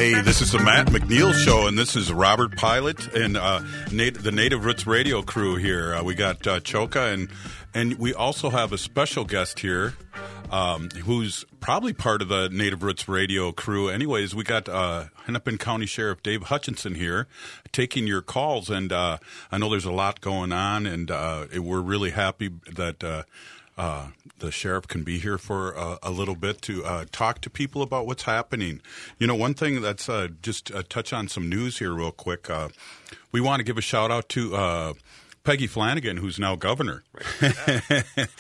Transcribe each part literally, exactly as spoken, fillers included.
Hey, this is the Matt McNeil Show, and this is Robert Pilot and uh, Nat- the Native Roots Radio crew here. Uh, we got uh, Choka, and and we also have a special guest here um, who's probably part of the Native Roots Radio crew. Anyways, we got uh, Hennepin County Sheriff Dave Hutchinson here taking your calls, and uh, I know there's a lot going on, and uh, we're really happy that uh, uh, the sheriff can be here for uh, a little bit to uh, talk to people about what's happening. You know, one thing that's uh, just uh, touch on some news here real quick. Uh, we want to give a shout out to uh, Peggy Flanagan, who's now governor. Right. Yeah.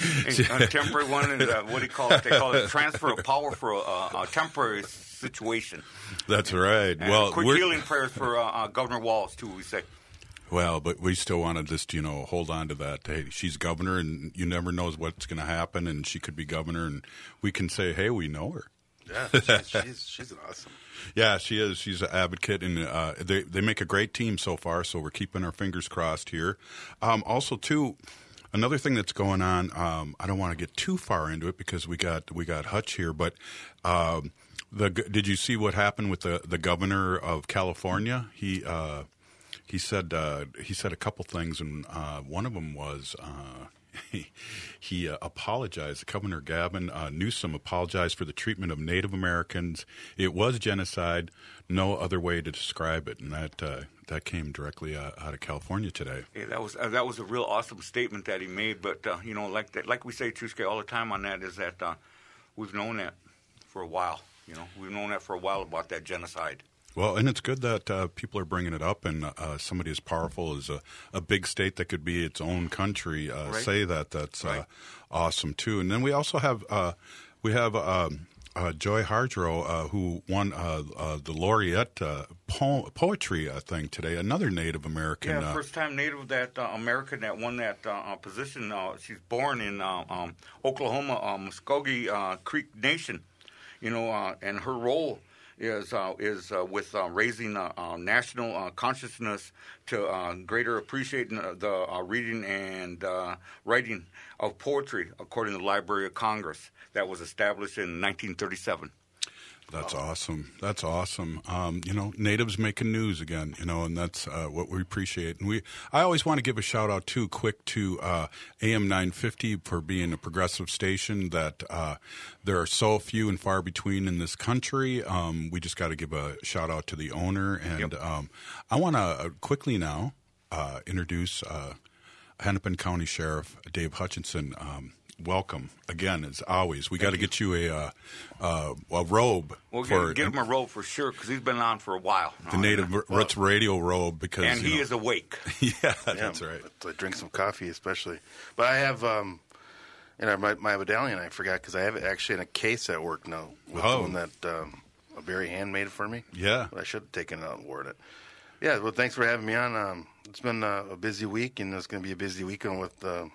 A temporary one, and uh, what do you call it? They call it transfer of power for a, a temporary situation. That's right. And well, quick we're, healing prayers for uh, uh, Governor Walz, too, we say. Well, but we still want to just, you know, hold on to that. Hey, she's governor, and you never know what's going to happen, and she could be governor, and we can say, hey, we know her. Yeah, she's, she's, she's an awesome. Yeah, she is. She's an advocate, and uh, they they make a great team so far. So we're keeping our fingers crossed here. Um, also, too, another thing that's going on. Um, I don't want to get too far into it because we got we got Hutch here, but um, the did you see what happened with the, the governor of California? He uh, he said uh, he said a couple things, and uh, one of them was. Uh, He, he uh, apologized. Governor Gavin uh, Newsom apologized for the treatment of Native Americans. It was genocide. No other way to describe it, and that uh, that came directly uh, out of California today. Yeah, that was uh, that was a real awesome statement that he made. But uh, you know, like that, like we say, Chuske, all the time on that is that uh, we've known that for a while. You know, we've known that for a while about that genocide. Well, and it's good that uh, people are bringing it up, and uh, somebody as powerful as a, a big state that could be its own country uh, right. say that. That's right. uh, awesome too. And then we also have uh, we have um, uh, Joy Hardrow, uh, who won uh, uh, the laureate uh, po- poetry uh, thing today. Another Native American. Yeah, uh, first time Native that uh, American that won that uh, uh, position. Uh, she's born in uh, um, Oklahoma, uh, Muskogee uh, Creek Nation. You know, uh, and her role. is uh, is uh, with uh, raising uh, uh, national uh, consciousness to uh, greater appreciating the uh, reading and uh, writing of poetry, according to the Library of Congress, that was established in nineteen thirty-seven. That's awesome. That's awesome. Um, you know, Natives making news again, you know, and that's uh, what we appreciate. And we, I always want to give a shout out too, quick to uh, A M nine fifty for being a progressive station that uh, there are so few and far between in this country. Um, we just got to give a shout out to the owner. And Yep. um, I want to uh, quickly now uh, introduce uh, Hennepin County Sheriff Dave Hutchinson. Um, Welcome again, as always. We got to get you a uh, uh, a robe. We'll for give him a robe for sure because he's been on for a while. The Native well, Roots Radio robe, because and he you know, is awake. yeah, yeah, that's right. I drink some coffee, especially. But I have, um, you know, my, my medallion. I forgot because I have it actually in a case at work now. With Oh. the one that um, a Barry hand made for me. Yeah, But I should have taken it out and worn it. Yeah. Well, thanks for having me on. Um, it's been uh, a busy week, and it's going to be a busy weekend with. Uh,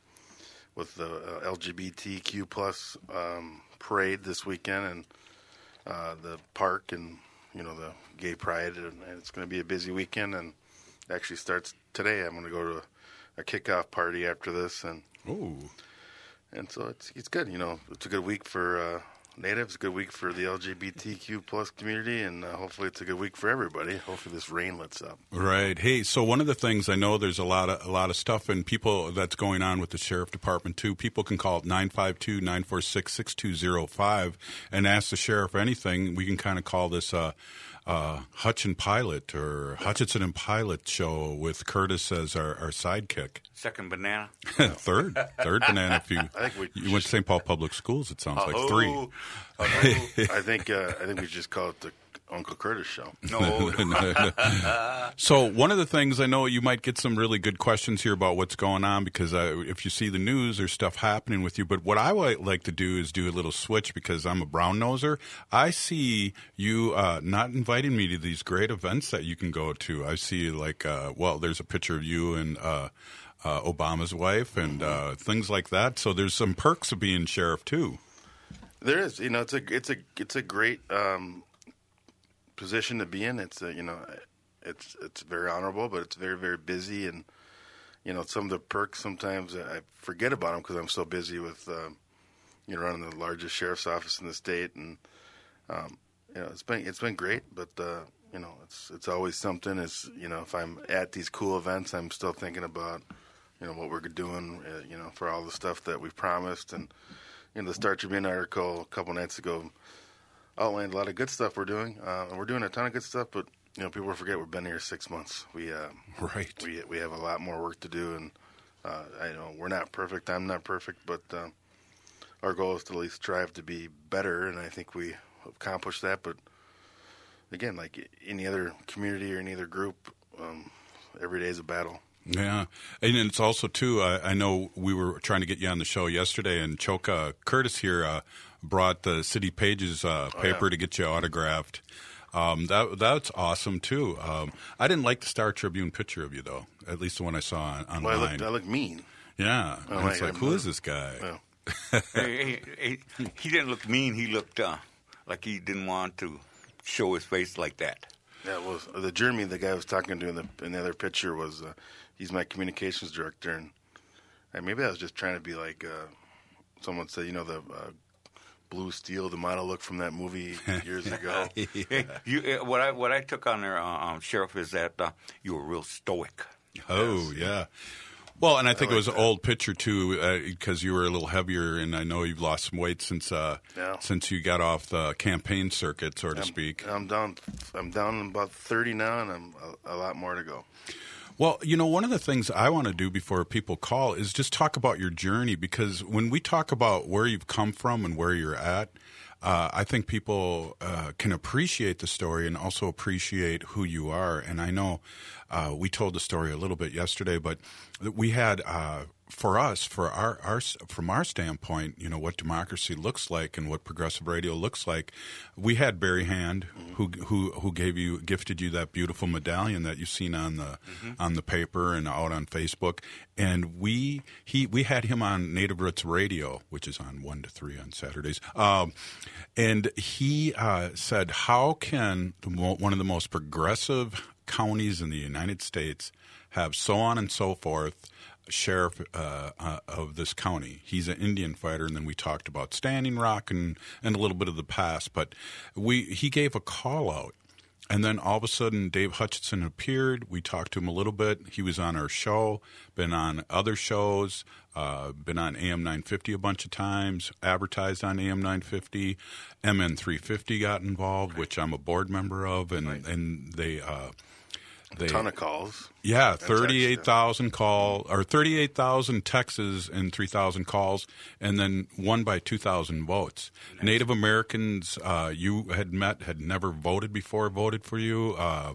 with the uh, L G B T Q plus um, parade this weekend and uh, the park and, you know, the gay pride. And, and it's going to be a busy weekend, and it actually starts today. I'm going to go to a, a kickoff party after this. And Ooh. and so it's it's good. You know, it's a good week for uh, Natives, a good week for the L G B T Q plus community, and uh, hopefully it's a good week for everybody. Hopefully this rain lets up. Right. Hey, so one of the things I know there's a lot of a lot of stuff and people that's going on with the sheriff department too. People can call it nine five two, nine four six, six two zero five and ask the sheriff anything. We can kind of call this uh uh Hutch and Pilot or Hutchinson and Pilot show with Curtis as our, our sidekick. Second banana. third. Third banana if you I think we you went to Saint Paul Public Schools, it sounds like Uh-oh. three. Uh-oh. I think uh, I think we just call it the Uncle Curtis show. No. So one of the things I know you might get some really good questions here about what's going on because uh, if you see the news, there's stuff happening with you. But what I would like to do is do a little switch because I'm a brown noser. I see you uh, not inviting me to these great events that you can go to. I see like, uh, well, there's a picture of you and uh, uh, Obama's wife and uh, things like that. So there's some perks of being sheriff too. There is, you know, it's a it's a it's a great um, position to be in. It's a, you know, it's it's very honorable, but it's very very busy, and you know, some of the perks sometimes I forget about them because I'm so busy with uh, you know running the largest sheriff's office in the state, and um, you know, it's been it's been great, but uh, you know, it's it's always something. Is you know, if I'm at these cool events, I'm still thinking about you know what we're doing, uh, you know, for all the stuff that we've promised. And you know, the Star Tribune article a couple nights ago outlined a lot of good stuff we're doing. Uh, we're doing a ton of good stuff, but you know, people forget we've been here six months. We uh, right. We we have a lot more work to do, and uh, I know we're not perfect. I'm not perfect, but uh, our goal is to at least strive to be better, and I think we accomplished that. But again, like any other community or any other group, um, every day is a battle. Yeah, and it's also too. I, I know we were trying to get you on the show yesterday, and Choka Curtis here uh, brought the City Pages uh, paper oh, yeah. to get you autographed. Um, that that's awesome too. Um, I didn't like the Star Tribune picture of you though, at least the one I saw on, online. Well, I look, I look mean. Yeah, oh, and it's I, like, I'm who a, is this guy? Yeah. hey, hey, hey, he didn't look mean. He looked uh, like he didn't want to show his face like that. Yeah, well, the Jeremy, the guy I was talking to in the in the other picture was uh, he's my communications director, and, and maybe I was just trying to be like uh, someone said, you know, the uh, Blue Steel, the model look from that movie years ago. yeah. Hey, you, uh, what I what I took on there, uh, um, Sheriff, is that uh, you were real stoic. Oh yes. yeah. Well, and I think I like it was that. an old picture too, because uh, you were a little heavier, and I know you've lost some weight since uh, Yeah. since you got off the campaign circuit, so to I'm, speak. I'm down. I'm down about thirty now, and I'm a, a lot more to go. Well, you know, one of the things I want to do before people call is just talk about your journey, because when we talk about where you've come from and where you're at, uh, I think people uh, can appreciate the story and also appreciate who you are. And I know uh, we told the story a little bit yesterday, but we had uh, for us, for our, our from our standpoint, you know, what democracy looks like and what progressive radio looks like. We had Barry Hand, mm-hmm. who who who gave you gifted you that beautiful medallion that you've seen on the mm-hmm. on the paper and out on Facebook. And we he we had him on Native Roots Radio, which is on one to three on Saturdays. Um, and he uh, said, "How can the, one of the most progressive counties in the United States have so on and so forth?" Sheriff uh, uh, of this county. He's an Indian fighter, and then we talked about Standing Rock and, and a little bit of the past. But we he gave a call out, and then all of a sudden Dave Hutchinson appeared. We talked to him a little bit. He was on our show, been on other shows, uh, been on A M nine fifty a bunch of times, advertised on A M nine fifty. M N three fifty got involved, which I'm a board member of, and, right. and they... Uh, They, a ton of calls. Yeah, thirty-eight thousand call or thirty-eight thousand texts and three thousand calls, and then won by two thousand votes. Nice. Native Americans uh, you had met had never voted before, voted for you. Uh,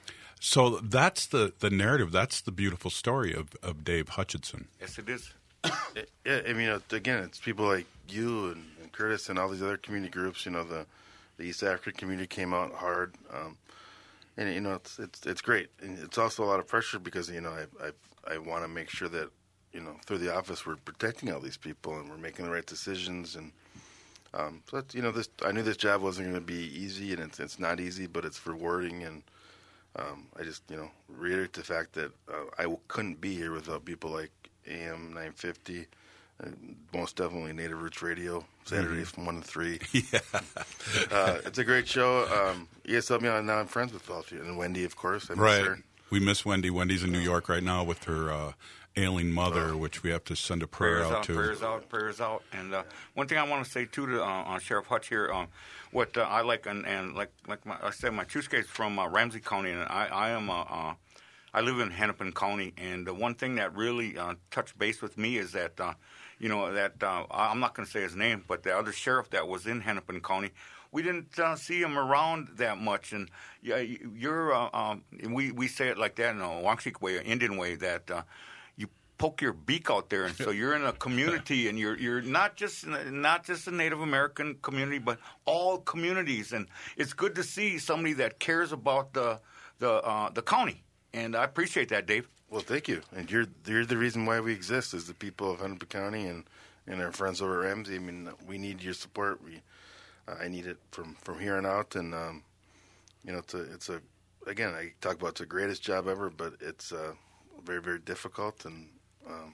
so that's the, the narrative. That's the beautiful story of, of Dave Hutchinson. Yes, it is. Yeah, I mean, again, it's people like you and, and Curtis and all these other community groups. You know, the the East African community came out hard. Um, And you know it's it's it's great, and it's also a lot of pressure because you know I I, I want to make sure that you know through the office we're protecting all these people and we're making the right decisions, and um, so that's, you know this I knew this job wasn't going to be easy, and it's it's not easy, but it's rewarding, and um, I just you know reiterate the fact that uh, I couldn't be here without people like A M nine fifty. Uh, most definitely Native Roots Radio, Saturdays mm-hmm. from one to three. Yeah. uh, it's a great show. Um, you guys helped me out, now I'm friends with all of you. And Wendy, of course. I miss right. her. We miss Wendy. Wendy's in New York right now with her uh, ailing mother, oh. which we have to send a prayer prayers out, out to. Prayers out, prayers out. And uh, one thing I want to say, too, to uh, Sheriff Hutch here, um, what uh, I like, and, and like like my, I said, my Chuska is from uh, Ramsey County, and I, I am uh, uh, I live in Hennepin County. And the one thing that really uh, touched base with me is that uh, you know, that uh, I'm not going to say his name, but the other sheriff that was in Hennepin County, we didn't uh, see him around that much. And yeah, you're, uh, um, we, we say it like that in a Wangsik way, an Indian way, that uh, you poke your beak out there. And so you're in a community, and you're you're not just not just a Native American community, but all communities. And it's good to see somebody that cares about the the uh, the county. And I appreciate that, Dave. Well, thank you. And you're you're the reason why we exist, is the people of Hennepin County and, and our friends over at Ramsey. I mean, we need your support. We uh, I need it from, from here on out. And um, you know, it's a it's a again I talk about it's the greatest job ever, but it's uh, very very difficult. And um,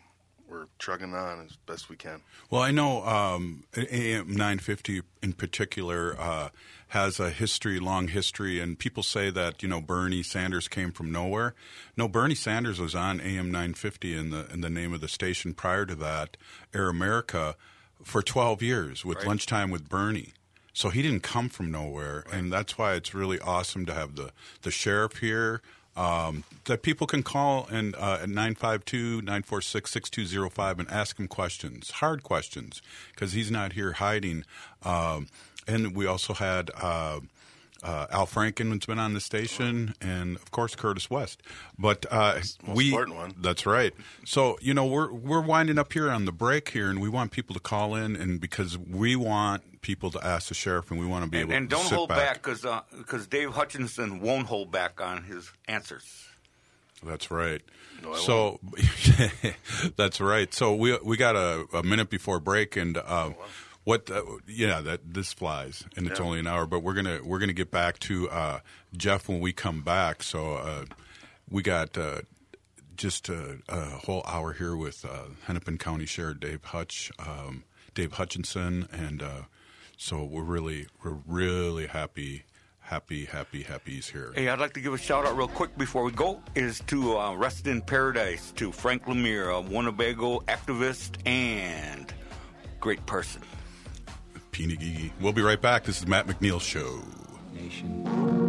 we're trugging on as best we can. Well, I know um, A M nine fifty in particular uh, has a history, long history, and people say that, you know, Bernie Sanders came from nowhere. No, Bernie Sanders was on A M nine fifty in the in the name of the station prior to that, Air America, for twelve years with Right. Lunchtime with Bernie. So he didn't come from nowhere, Right. and that's why it's really awesome to have the, the sheriff here. Um, that people can call and uh, at nine five two, nine four six, six two zero five and ask him questions, hard questions, because he's not here hiding. Um, and we also had uh, uh, Al Franken has been on the station, and of course Curtis West. But uh, Most we important one. that's right. So you know we're we're winding up here on the break here, and we want people to call in, and because we want people to ask the sheriff, and we want to be And, able and to don't sit hold back. back because uh, because Dave Hutchinson won't hold back on his answers. That's right. No, I so that's right. So we we got a, a minute before break, and uh, what? Uh, yeah, that this flies, and it's Yeah. only an hour. But we're gonna we're gonna get back to uh, Jeff when we come back. So uh, we got uh, just a, a whole hour here with uh, Hennepin County Sheriff Dave Hutch, um, Dave Hutchinson, and uh, so we're really we're really happy. Happy, happy, happy he's here. Hey, I'd like to give a shout out real quick before we go. Is to uh, Rest in Paradise, to Frank Lemire, a Winnebago activist and great person. Peeny Gigi. We'll be right back. This is Matt McNeil Show. Nation.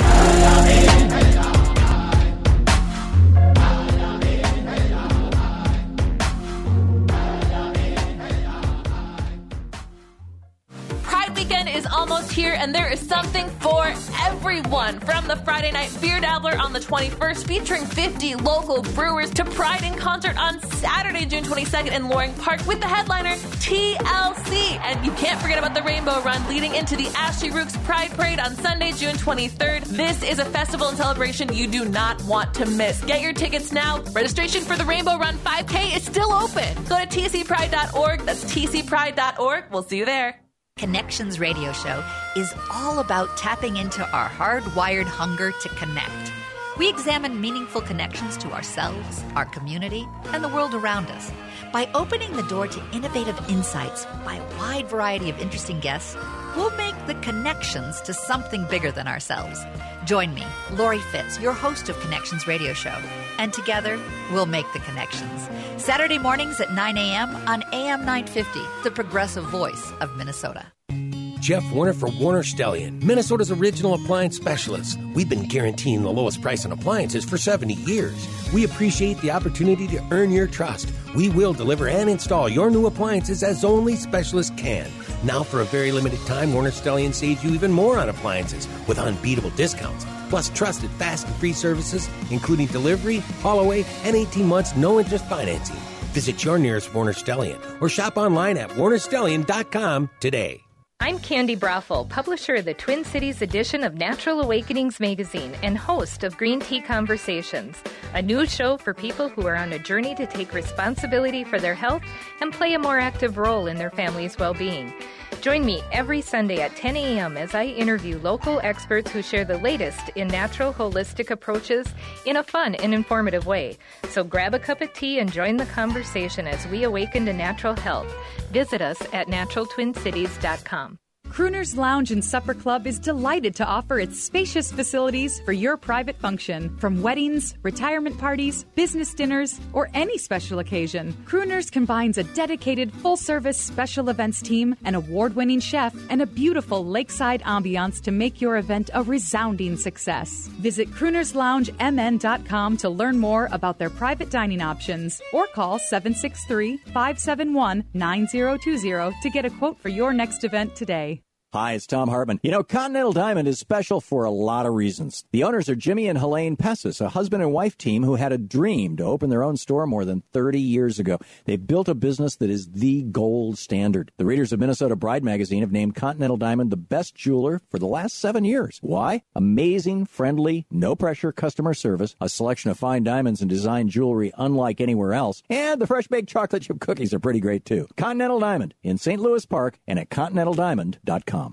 Pride weekend is almost here, and there is something for everyone. From the Friday Night Beer Dabbler on the twenty-first, featuring fifty local brewers, to Pride in concert on Saturday, June twenty-second in Loring Park with the headliner T L C. And you can't forget about the Rainbow Run leading into the Ashley Rooks Pride Parade on Sunday, June twenty-third. This is a festival and celebration you do not want to miss. Get your tickets now. Registration for the Rainbow Run five K is still open. Go to t c pride dot org. That's t c pride dot org. We'll see you there. Connections Radio Show is all about tapping into our hardwired hunger to connect. We examine meaningful connections to ourselves, our community, and the world around us. By opening the door to innovative insights by a wide variety of interesting guests, we'll make the connections to something bigger than ourselves. Join me, Lori Fitz, your host of Connections Radio Show, and together we'll make the connections. Saturday mornings at nine a.m. on A M nine fifty, the progressive voice of Minnesota. Jeff Warner for Warner Stellian, Minnesota's original appliance specialist. We've been guaranteeing the lowest price on appliances for seventy years. We appreciate the opportunity to earn your trust. We will deliver and install your new appliances as only specialists can. Now, for a very limited time, Warner Stellian saves you even more on appliances with unbeatable discounts. Plus trusted, fast and free services, including delivery, haul away, and eighteen months no-interest financing. Visit your nearest Warner Stellian or shop online at warner stellian dot com today. I'm Candy Brothel, publisher of the Twin Cities edition of Natural Awakenings magazine and host of Green Tea Conversations, a new show for people who are on a journey to take responsibility for their health and play a more active role in their family's well-being. Join me every Sunday at ten a.m. as I interview local experts who share the latest in natural holistic approaches in a fun and informative way. So grab a cup of tea and join the conversation as we awaken to natural health. Visit us at natural twin cities dot com. Crooner's Lounge and Supper Club is delighted to offer its spacious facilities for your private function. From weddings, retirement parties, business dinners, or any special occasion, Crooner's combines a dedicated full-service special events team, an award-winning chef, and a beautiful lakeside ambiance to make your event a resounding success. Visit crooners lounge m n dot com to learn more about their private dining options, or call seven six three, five seven one, nine zero two zero to get a quote for your next event today. Hi, it's Tom Hartman. You know, Continental Diamond is special for a lot of reasons. The owners are Jimmy and Helene Pessis, a husband and wife team who had a dream to open their own store more than thirty years ago. They've built a business that is the gold standard. The readers of Minnesota Bride magazine have named Continental Diamond the best jeweler for the last seven years. Why? Amazing, friendly, no-pressure customer service, a selection of fine diamonds and design jewelry unlike anywhere else, and the fresh-baked chocolate chip cookies are pretty great, too. Continental Diamond in Saint Louis Park and at continental diamond dot com.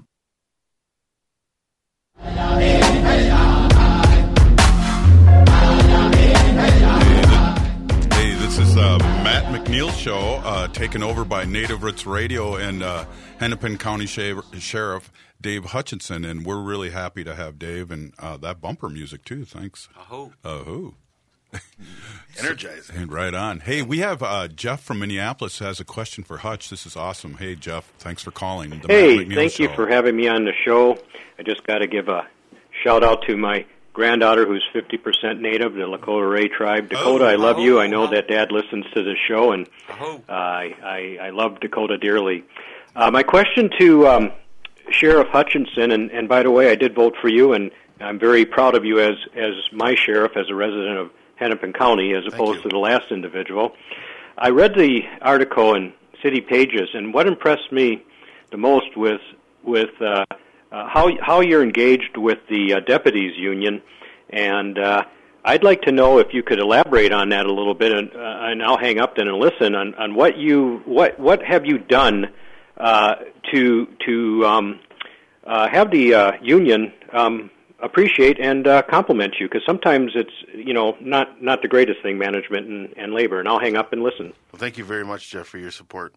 Hey, this is uh, Matt McNeil McNeil Show, uh, taken over by Native Roots Radio and uh, Hennepin County Sher- Sheriff Dave Hutchinson, and we're really happy to have Dave and uh, that bumper music too. Thanks. Aho. Aho. Energizing. Right on. Hey, we have uh, Jeff from Minneapolis has a question for Hutch. This is awesome. Hey, Jeff, thanks for calling. The hey, Matt McNeil thank Show. you for having me on the show. I just got to give a shout out to my granddaughter who's fifty percent native, the Lakota Ray tribe. Dakota, Oh, I love oh, you. I know oh. that Dad listens to the show, and Aho. uh, I, I, I love Dakota dearly. Uh, my question to um, Sheriff Hutchinson, and, and by the way, I did vote for you, and I'm very proud of you as, as my sheriff, as a resident of Hennepin County, as opposed you. to the last individual. I read the article in City Pages, and what impressed me the most with with uh, uh, how how you're engaged with the uh, deputies union, and uh, I'd like to know if you could elaborate on that a little bit, and, uh, and I'll hang up then and listen on, on what you what what have you done uh, to to um, uh, have the uh, union um, appreciate and uh, compliment you, because sometimes it's you know not not the greatest thing, management and, and labor. And I'll hang up and listen. Well, thank you very much, Jeff, for your support.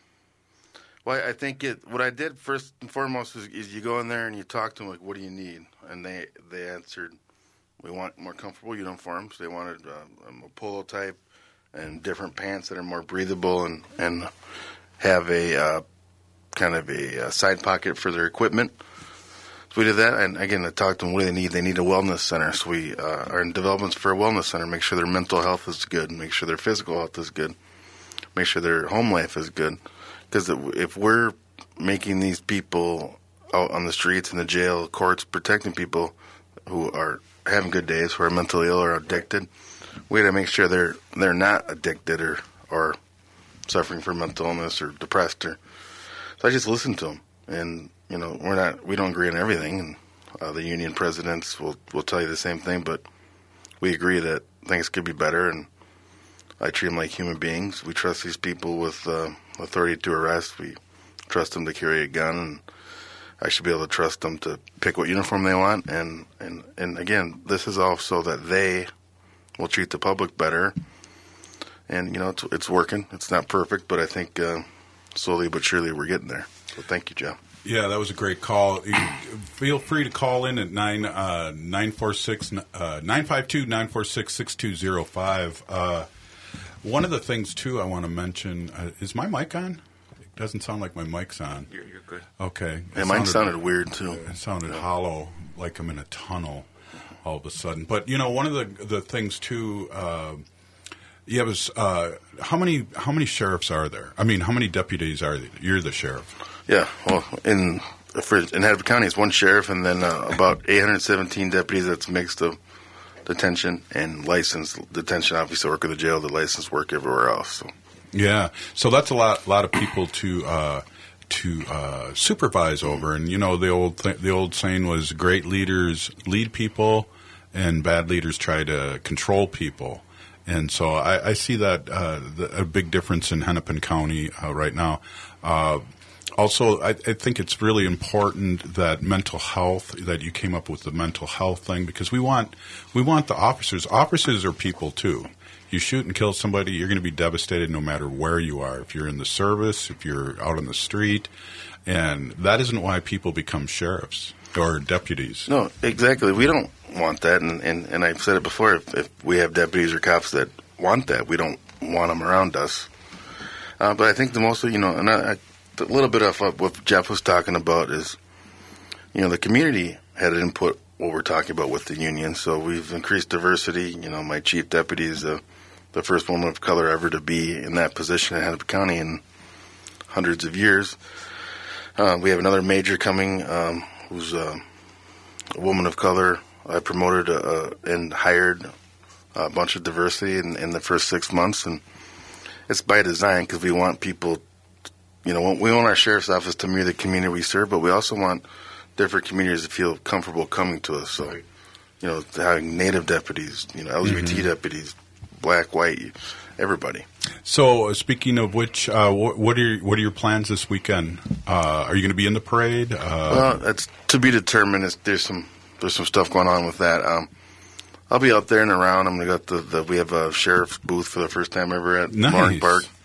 Well, I think it. What I did first and foremost is, is you go in there and you talk to them like, "What do you need?" And they they answered, "We want more comfortable uniforms." They wanted uh, a polo type and different pants that are more breathable and and have a uh, kind of a, a side pocket for their equipment. So we did that, and again, I talked to them. What do they need? They need a wellness center. So we uh, are in developments for a wellness center. Make sure their mental health is good. Make sure their physical health is good. Make sure their home life is good. Because if we're making these people out on the streets, in the jail, courts, protecting people who are having good days, who are mentally ill or addicted, we got to make sure they're they're not addicted or or suffering from mental illness or depressed. Or so I just listen to them, and you know we're not we don't agree on everything, and uh, the union presidents will will tell you the same thing, but we agree that things could be better, and I treat them like human beings. We trust these people with uh, authority to arrest. We trust them to carry a gun, and I should be able to trust them to pick what uniform they want. And, and, and again, this is all so that they will treat the public better. And, you know, it's, it's working. It's not perfect, but I think uh, slowly but surely we're getting there. So thank you, Joe. Yeah, that was a great call. You feel free to call in at nine uh, nine four six uh, nine five two nine four six six two zero five. Uh, one of the things too I want to mention uh, is my mic on. It doesn't sound like my mic's on. You're, you're good. Okay. Yeah, It mine sounded weird too. It sounded hollow, like I'm in a tunnel, all of a sudden. But you know, one of the the things too. Uh, Yeah, it was. Uh, how many how many sheriffs are there? I mean, how many deputies are there? You're the sheriff. Yeah, well, in for, in Hennepin County, it's one sheriff and then uh, about eight hundred seventeen deputies. That's mixed of detention and licensed detention. Obviously, work at the jail. The licensed work everywhere else. So. Yeah, so that's a lot lot of people to uh, to uh, supervise over. And you know, the old th- the old saying was, "Great leaders lead people, and bad leaders try to control people." And so I, I see that uh, the, a big difference in Hennepin County uh, right now. Uh, also, I, I think it's really important that mental health, that you came up with the mental health thing, because we want we want the officers. Officers are people too. You shoot and kill somebody, you're going to be devastated no matter where you are. If you're in the service, if you're out on the street, and that isn't why people become sheriffs or deputies. No, exactly. We don't want that, and, and, and I've said it before, if, if we have deputies or cops that want that, we don't want them around us. Uh, but I think the most, you know, and I, I, a little bit of what Jeff was talking about is, you know, the community had an input what we're talking about with the union, so we've increased diversity. You know, my chief deputy is the, the first woman of color ever to be in that position in Hennepin County in hundreds of years. Uh, we have another major coming, um, who's uh, a woman of color. I promoted uh, and hired a bunch of diversity in, in the first six months, and it's by design because we want people, you know, we want our sheriff's office to mirror the community we serve, but we also want different communities to feel comfortable coming to us. So, you know, having Native deputies, you know, L G B T mm-hmm. deputies, black, white, everybody. So, uh, speaking of which, uh, what, what are your, what are your plans this weekend? Uh, are you going to be in the parade? Uh, well, that's to be determined. It's, there's some there's some stuff going on with that. Um, I'll be out there and around. I'm going to go to the, the we have a sheriff's booth for the first time ever at nice. Martin Park.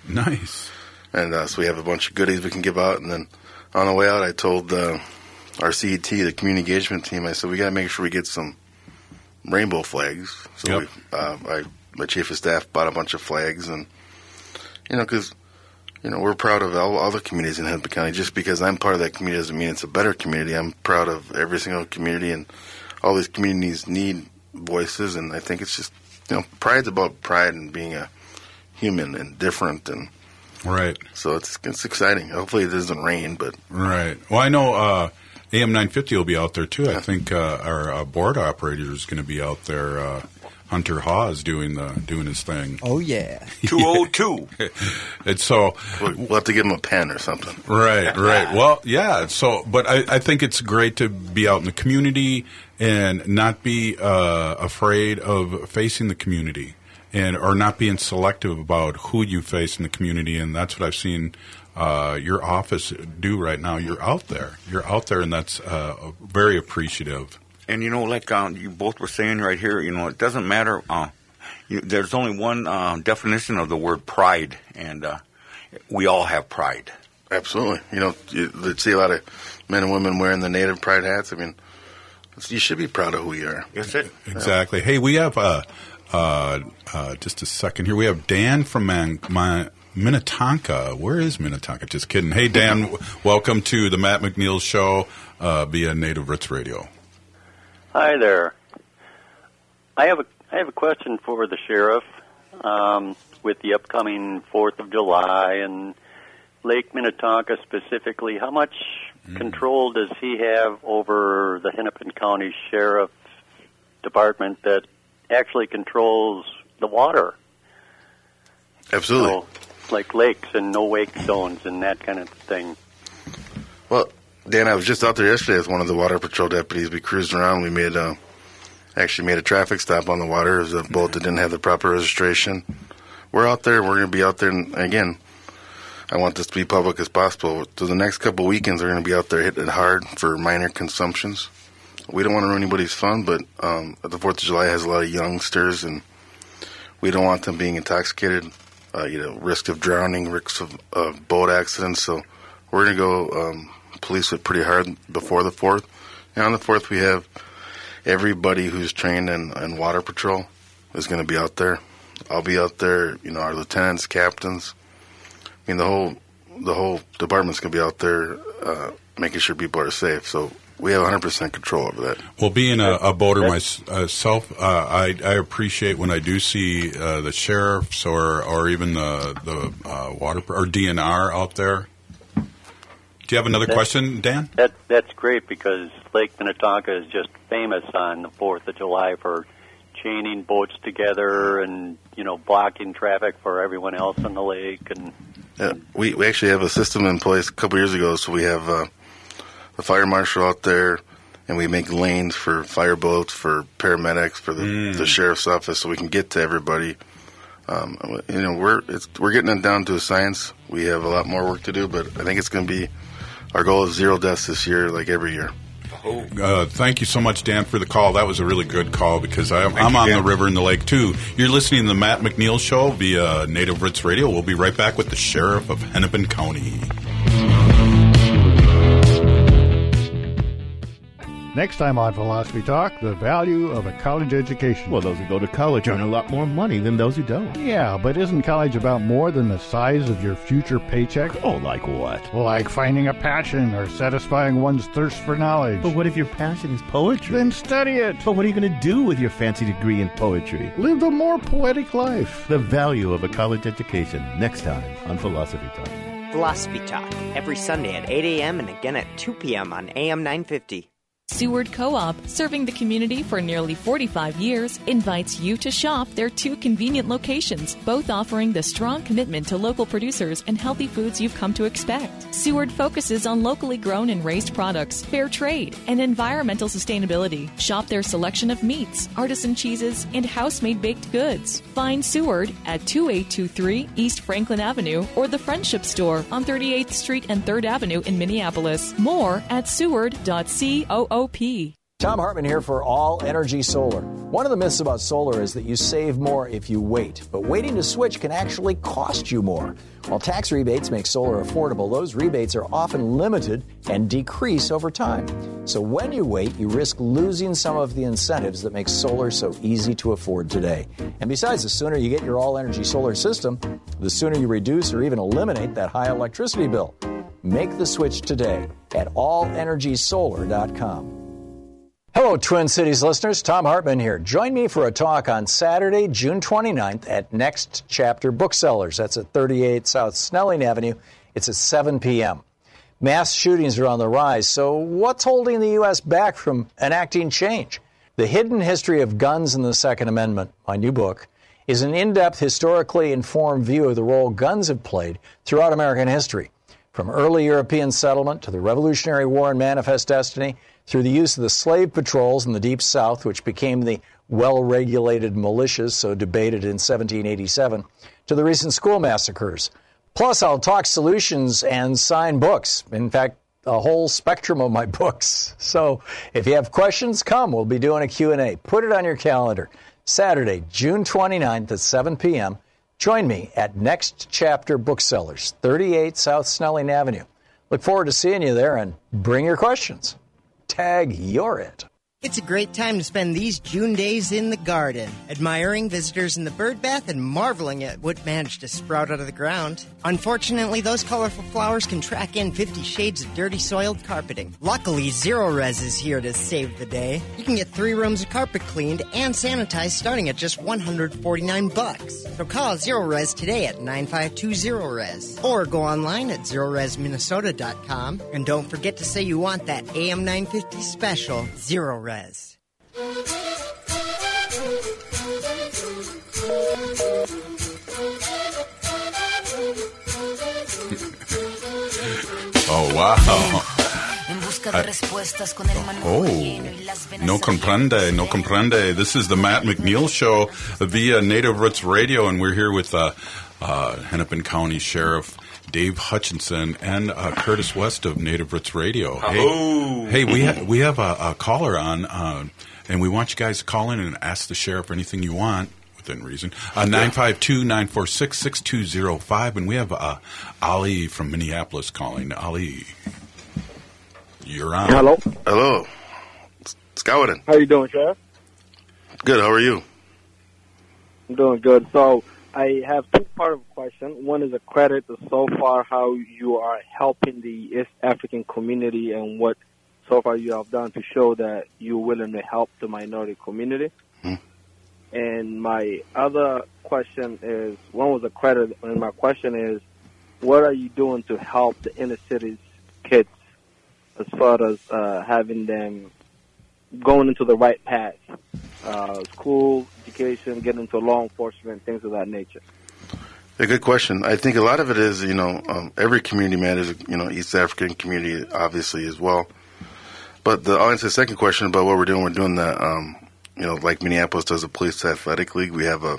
Nice. And uh, so we have a bunch of goodies we can give out. And then on the way out, I told uh, our C E T, the community engagement team, I said, we got to make sure we get some rainbow flags. So Yep. we, uh, I, my chief of staff bought a bunch of flags. And, you know, because, you know, we're proud of all other communities in Hennepin County. Just because I'm part of that community doesn't mean it's a better community. I'm proud of every single community, and all these communities need voices. And I think it's just, you know, pride's about pride and being a human and different, and right. So it's it's exciting. Hopefully it doesn't rain, but Right. Well, I know uh, A M nine fifty will be out there too. I think uh, our uh, board operator is going to be out there. Uh, Hunter Hawes doing the doing his thing. Oh yeah, two oh two. It's so we'll, we'll have to give him a pen or something. Right, right. Well, yeah. So, but I, I think it's great to be out in the community and not be uh, afraid of facing the community, and or not being selective about who you face in the community. And that's what I've seen uh, your office do right now. You're out there. You're out there, and that's uh, very appreciative. And, you know, like uh, you both were saying right here, you know, it doesn't matter. Uh, you, there's only one uh, definition of the word pride, and uh, we all have pride. Absolutely. You know, you you see a lot of men and women wearing the native pride hats. I mean, you should be proud of who you are. That's it. Exactly. Hey, we have uh, uh, uh, just a second here. We have Dan from Man- my Minnetonka. Where is Minnetonka? Just kidding. Hey, Dan, w- welcome to the Matt McNeil Show uh, via Native Roots Radio. Hi there. I have a I have a question for the sheriff. Um, with the upcoming Fourth of July and Lake Minnetonka specifically, how much mm. control does he have over the Hennepin County Sheriff Department that actually controls the water? Absolutely. So, like lakes and no wake zones and that kind of thing. Well, Dan, I was just out there yesterday with one of the water patrol deputies. We cruised around. We made a, actually made a traffic stop on the water. It was a boat that didn't have the proper registration. We're out there. We're going to be out there. And again, I want this to be public as possible. So the next couple of weekends, we're going to be out there hitting it hard for minor consumptions. We don't want to ruin anybody's fun, but um, the fourth of July has a lot of youngsters, and we don't want them being intoxicated, uh, you know, risk of drowning, risks of uh, boat accidents. So we're going to go um, police it pretty hard before the fourth. And on the fourth, we have everybody who's trained in, in water patrol is going to be out there. I'll be out there, you know, our lieutenants, captains. I mean, the whole the whole department's going to be out there uh, making sure people are safe. So we have one hundred percent control over that. Well, being a, a boater myself, uh, I, I appreciate when I do see uh, the sheriffs or, or even the, the uh, water or D N R out there. Do you have another that, question, Dan? That That's great because Lake Minnetonka is just famous on the fourth of July for chaining boats together and, you know, blocking traffic for everyone else on the lake. And yeah, we, we actually have a system in place a couple years ago. So we have uh, the fire marshal out there, and we make lanes for fire boats, for paramedics, for the, mm. the sheriff's office, so we can get to everybody. Um, you know, we're it's, we're getting it down to a science. We have a lot more work to do, but I think it's going to be our goal is zero deaths this year, like every year. Uh, thank you so much, Dan, for the call. That was a really good call because I, I'm on the river and the lake, too. You're listening to the Matt McNeil Show via Native Roots Radio. We'll be right back with the Sheriff of Hennepin County. Next time on Philosophy Talk, the value of a college education. Well, those who go to college earn a lot more money than those who don't. Yeah, but isn't college about more than the size of your future paycheck? Oh, like what? Like finding a passion or satisfying one's thirst for knowledge. But what if your passion is poetry? Then study it. But what are you going to do with your fancy degree in poetry? Live a more poetic life. The value of a college education. Next time on Philosophy Talk. Philosophy Talk, every Sunday at eight a.m. and again at two p.m. on A M nine fifty. Seward Co-op, serving the community for nearly forty-five years, invites you to shop their two convenient locations, both offering the strong commitment to local producers and healthy foods you've come to expect. Seward focuses on locally grown and raised products, fair trade, and environmental sustainability. Shop their selection of meats, artisan cheeses, and house-made baked goods. Find Seward at twenty-eight twenty-three East Franklin Avenue or the Friendship Store on thirty-eighth Street and third Avenue in Minneapolis. More at seward dot coop. Tom Hartman here for All Energy Solar. One of the myths about solar is that you save more if you wait, but waiting to switch can actually cost you more. While tax rebates make solar affordable, those rebates are often limited and decrease over time. So when you wait, you risk losing some of the incentives that make solar so easy to afford today. And besides, the sooner you get your All Energy Solar system, the sooner you reduce or even eliminate that high electricity bill. Make the switch today at all energy solar dot com. Hello, Twin Cities listeners. Tom Hartman here. Join me for a talk on Saturday, June twenty-ninth at Next Chapter Booksellers. That's at thirty-eight South Snelling Avenue. It's at seven p.m. Mass shootings are on the rise, so what's holding the U S back from enacting change? The Hidden History of Guns and the Second Amendment, my new book, is an in-depth, historically informed view of the role guns have played throughout American history. From early European settlement to the Revolutionary War and Manifest Destiny, through the use of the slave patrols in the Deep South, which became the well-regulated militias so debated in seventeen eighty-seven, to the recent school massacres. Plus, I'll talk solutions and sign books. In fact, a whole spectrum of my books. So if you have questions, come. We'll be doing a Q and A. Put it on your calendar. Saturday, June twenty-ninth at seven p.m. Join me at Next Chapter Booksellers, thirty-eight South Snelling Avenue. Look forward to seeing you there, and bring your questions. Tag you're it. It's a great time to spend these June days in the garden, admiring visitors in the bird bath and marveling at what managed to sprout out of the ground. Unfortunately, those colorful flowers can track in fifty shades of dirty soiled carpeting. Luckily, Zero Res is here to save the day. You can get three rooms of carpet cleaned and sanitized starting at just one hundred forty-nine bucks. So call Zero Res today at nine five two zero res or go online at zero res minnesota dot com. And don't forget to say you want that A M nine fifty special Zero Res. Res. Oh, wow. Uh, oh, no comprende, no comprende. This is the Matt McNeil Show via Native Roots Radio, and we're here with uh, uh, Hennepin County Sheriff Dave Hutchinson and uh, Curtis West of Native Roots Radio. Hey, oh. hey we, ha- we have a, a caller on, uh, and we want you guys to call in and ask the sheriff anything you want, within reason. Uh, nine five two, nine four six, six two zero five, and we have uh, Ali from Minneapolis calling. Ali, you're on. Hello. Hello. Scouting. How you doing, Sheriff? Good. How are you? I'm doing good. So I have two part of a question. One is a credit to so far how you are helping the East African community and what so far you have done to show that you're willing to help the minority community. Hmm. And my other question is, one was a credit, and my question is, what are you doing to help the inner cities kids as far as uh, having them going into the right path? Uh, school, education, getting into law enforcement, things of that nature. A good question. I think a lot of it is, you know, um, every community matters, you know, East African community obviously as well. But the, I'll answer the second question about what we're doing. We're doing that, um, you know, like Minneapolis does a police athletic league. We have a,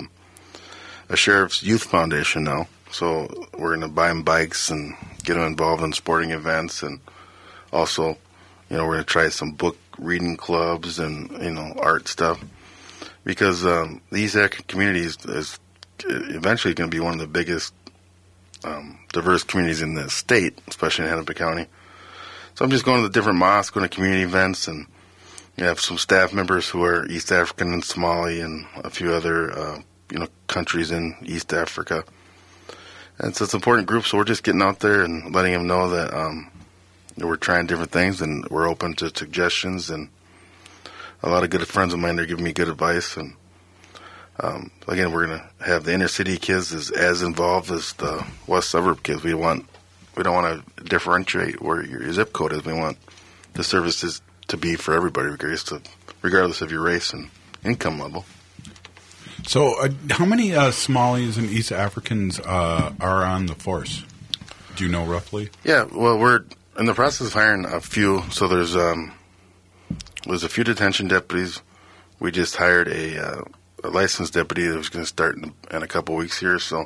a sheriff's youth foundation now. So we're going to buy them bikes and get them involved in sporting events. And also, you know, we're going to try some book reading clubs and, you know, art stuff. Because um, the East African community is, is eventually going to be one of the biggest um, diverse communities in the state, especially in Hennepin County. So I'm just going to the different mosques, going to community events, and you have some staff members who are East African and Somali and a few other, uh, you know, countries in East Africa. And so it's an important group, so we're just getting out there and letting them know that um, you know, we're trying different things and we're open to suggestions. And a lot of good friends of mine are giving me good advice. And um, again, we're going to have the inner city kids as, as involved as the west suburb kids. We want we don't want to differentiate where your zip code is. We want the services to be for everybody, regardless of, regardless of your race and income level. So, uh, how many uh, Somalis and East Africans uh, are on the force? Do you know roughly? Yeah, well, we're in the process of hiring a few. So there's um, there's a few detention deputies. We just hired a, uh, a licensed deputy that was going to start in, in a couple weeks here. So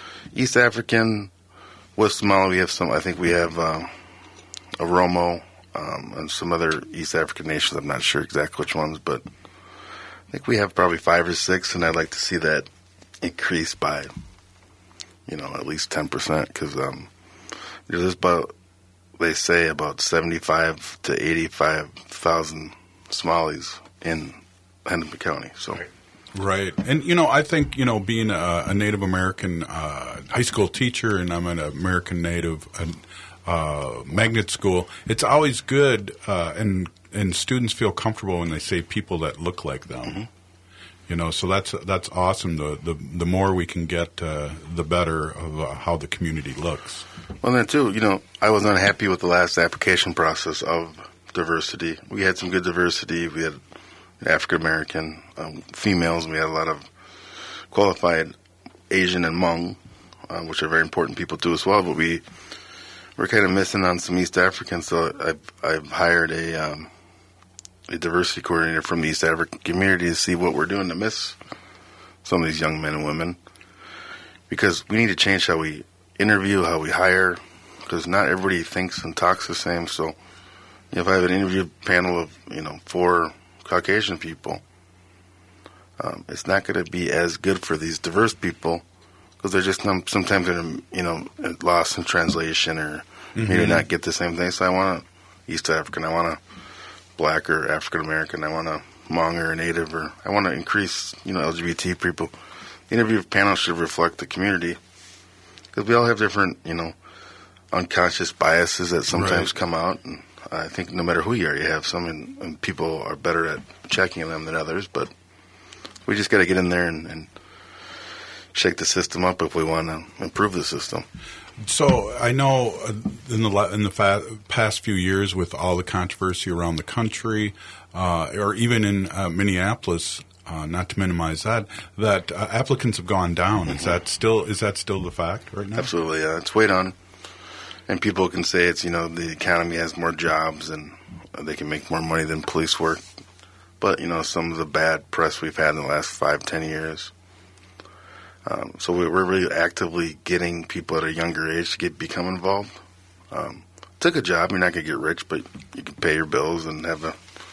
East African, with Somali, we have some. I think we have uh, a Romo, um, and some other East African nations. I'm not sure exactly which ones, but I think we have probably five or six, and I'd like to see that increase by, you know, at least ten percent, because um, there's about, they say about seventy-five to eighty-five thousand Somalis in Hennepin County. So. Right. And, you know, I think, you know, being a, a Native American uh, high school teacher, and I'm an American Native uh, magnet school, it's always good, uh, and and students feel comfortable when they say people that look like them. Mm-hmm. You know, so that's that's awesome. The the, the more we can get, uh, the better of uh, how the community looks. Well, then, too, you know, I was unhappy with the last application process of diversity. We had some good diversity. We had African American um, females, and we had a lot of qualified Asian and Hmong, uh, which are very important people too as well. But we we're kind of missing on some East Africans, so I've I've hired a um, a diversity coordinator from the East African community to see what we're doing to miss some of these young men and women, because we need to change how we interview, how we hire, because not everybody thinks and talks the same. So, you know, if I have an interview panel of you know four Caucasian people, um, it's not going to be as good for these diverse people, because they're just num- sometimes they're, you know, lost in translation, or mm-hmm. maybe not get the same thing. So I want a East African, I want a Black or African American, I want a Hmong or a Native, or I want to increase, you know, L G B T people. The interview panel should reflect the community, because we all have different, you know, unconscious biases that sometimes right. come out, and I think no matter who you are, you have some, and, and people are better at checking them than others. But we just got to get in there and, and shake the system up if we want to improve the system. So I know in the in the fa- past few years, with all the controversy around the country, uh, or even in uh, Minneapolis, uh, not to minimize that, that uh, applicants have gone down. Mm-hmm. Is that still is that still the fact right now? Absolutely, yeah. It's way down. And people can say it's, you know, the economy has more jobs and they can make more money than police work. But, you know, some of the bad press we've had in the last five, ten years. Um, so we're really actively getting people at a younger age to get become involved. Um, took a job. You're not going to get rich, but you can pay your bills and have a,